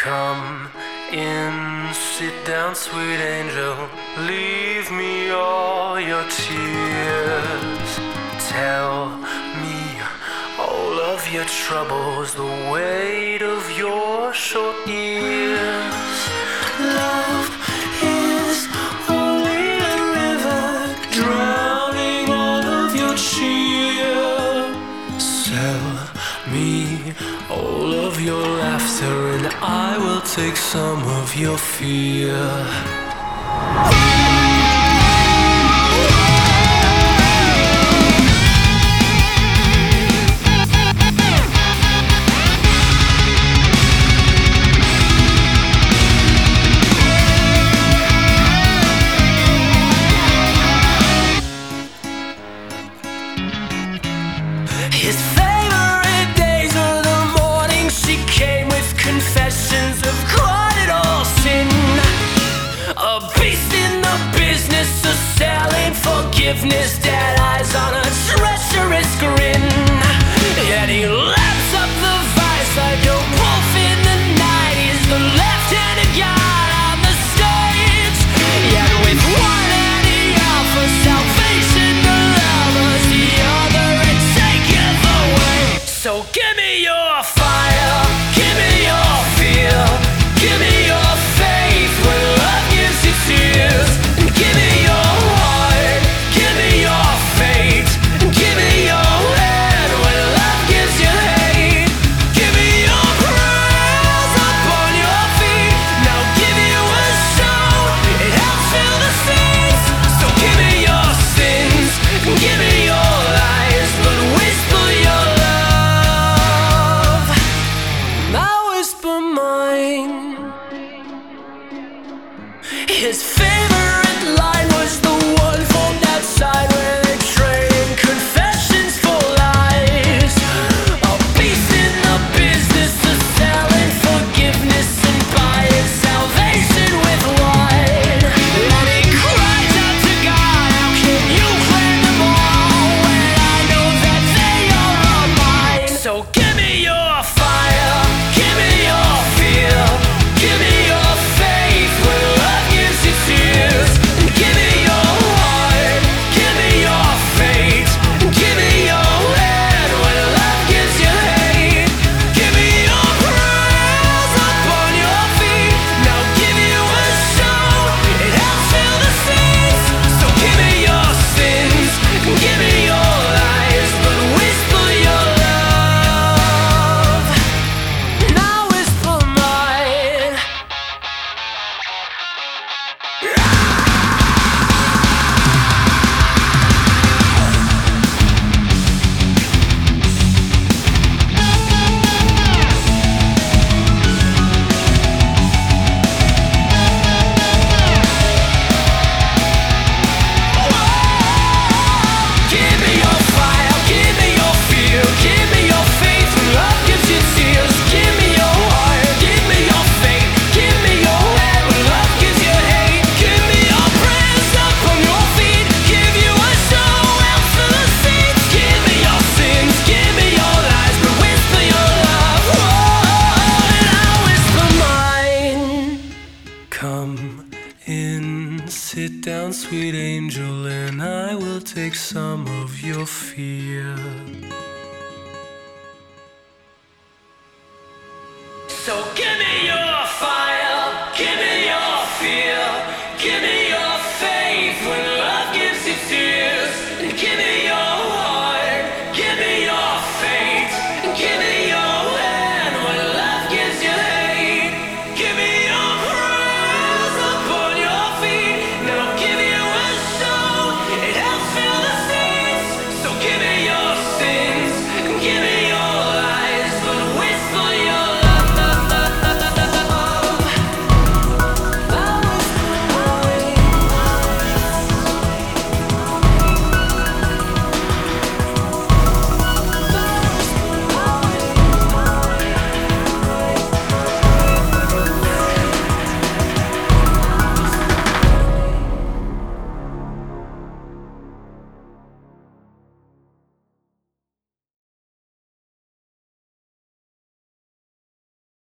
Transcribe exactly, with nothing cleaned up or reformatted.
Come in, sit down, sweet angel. Leave me all your tears. Tell me all of your troubles, the weight of your short years. Love is only a river, drowning all of your cheer. Sell me all of your laughter, and I will take some of your fear. His favorite days were the mornings she came with confessions of cardinal sin. A beast in the business of selling forgiveness, dead eyes on a treacherous grin. Yet he laps up the vice like a wolf in the night. He's the left-handed god on the stage. Yet with one hand he offers salvation to lovers, the other it taketh away. So give me your fire, give me your fear, give me your faith when love gives you tears. And give me your heart, give me your fate, and give me your hand when love gives you hate. Give me your prayers up on your feet. Now give you a show, it helps fill the seats. So give me your sins, and give me your lies, but whisper your love. Now whisper mine. His favorite line was the one from that side where they trade confessions for lies. A beast in the business of selling forgiveness and buying salvation with wine. And he cries out to God, how can you claim them all when I know that they are all mine? So give me your fire, give me your fear, give me your faith when love gives you tears. And give me your heart, give me your fate, and give me your hand when love gives you hate. Give me your prayers up on your feet. Now give you a show, it helps fill the seats. So give me your sins, and give me your lies, but whisper your love. Now whisper mine. Give me your fire, give me your fear, give me your faith when love gives you tears. Give me your heart, give me your fate, give me your hand when love gives you hate. Give me your prayers up on your feet, give you a show out for the seats. Give me your sins, give me your lies, but whisper your love. Oh, and I'll whisper mine. Come in, sit down, sweet angel, and I will take some of your fear. So give me